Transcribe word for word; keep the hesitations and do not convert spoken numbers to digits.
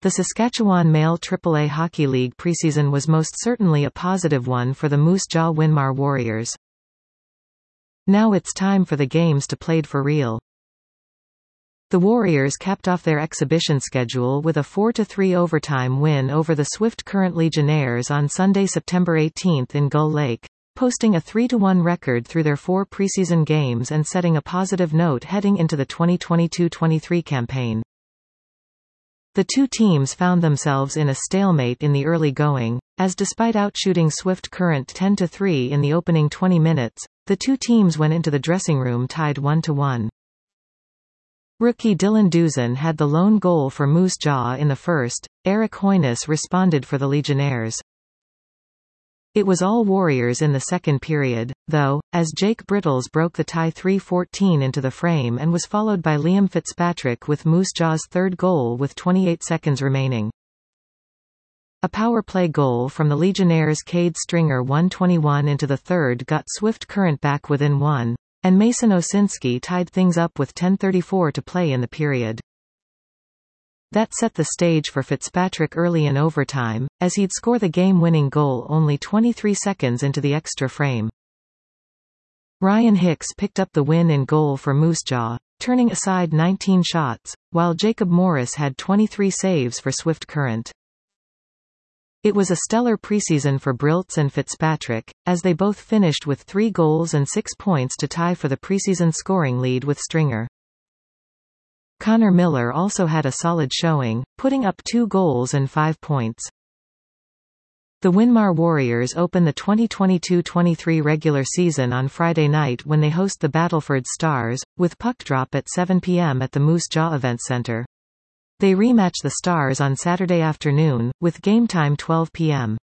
The Saskatchewan Male Triple A Hockey League preseason was most certainly a positive one for the Moose Jaw Winmar Warriors. Now it's time for the games to played for real. The Warriors capped off their exhibition schedule with a four to three overtime win over the Swift Current Legionnaires on Sunday, September eighteenth in Gull Lake, posting a three to one record through their four preseason games and setting a positive note heading into the twenty twenty-two twenty-three campaign. The two teams found themselves in a stalemate in the early going, as despite outshooting Swift Current ten to three in the opening twenty minutes, the two teams went into the dressing room tied one to one. Rookie Dylan Duzin had the lone goal for Moose Jaw in the first. Eric Hoynes responded for the Legionnaires. It was all Warriors in the second period, though, as Jake Brittles broke the tie three fourteen into the frame and was followed by Liam Fitzpatrick with Moose Jaw's third goal with twenty-eight seconds remaining. A power play goal from the Legionnaires' Cade Stringer one twenty-one into the third got Swift Current back within one, and Mason Osinski tied things up with ten thirty-four to play in the period. That set the stage for Fitzpatrick early in overtime, as he'd score the game-winning goal only twenty-three seconds into the extra frame. Ryan Hicks picked up the win in goal for Moose Jaw, turning aside nineteen shots, while Jacob Morris had twenty-three saves for Swift Current. It was a stellar preseason for Brilts and Fitzpatrick, as they both finished with three goals and six points to tie for the preseason scoring lead with Stringer. Connor Miller also had a solid showing, putting up two goals and five points. The Winmar Warriors open the twenty twenty-two twenty-three regular season on Friday night when they host the Battleford Stars, with puck drop at seven p m at the Moose Jaw Event Center. They rematch the Stars on Saturday afternoon, with game time twelve p m